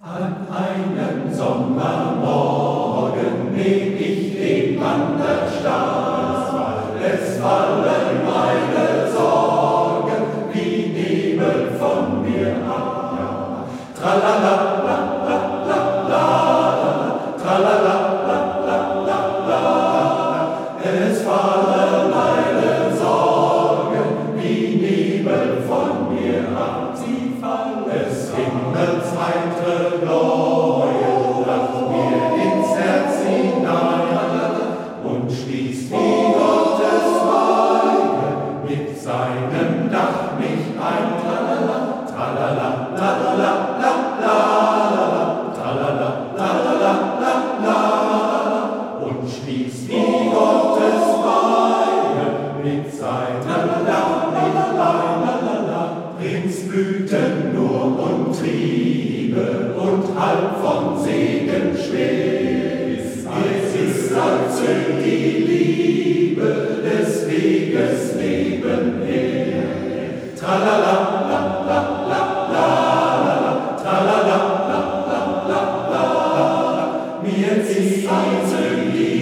An einem Sommermorgen nehm ich den Wanderstab. Es fallen meine Sorgen wie Nebel von mir ab. Tralala, la, la, la, la, tralala, la, la, la, la. Es fallen meine Sorgen wie Nebel von mir ab. Sie fallen des Himmels heitere Bläue, lacht mir ins Herz hinein und schließt wie Gottes Weide mit seinem Dach mich ein. Tralala, tralala, tralala, la, la, tralala, tralala, la, la, und schließt wie Gottes Weide mit seinem Dach mich ein. Prinzblüten nur und Triebe und halb von Segen schwer. Es ist als die Liebe des Weges nebenher. Tralala, la, la, la, la, tralala, la, la, la, la. Mir ist als die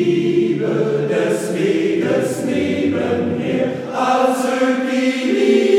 Liebe des Weges nebenher. Als die Liebe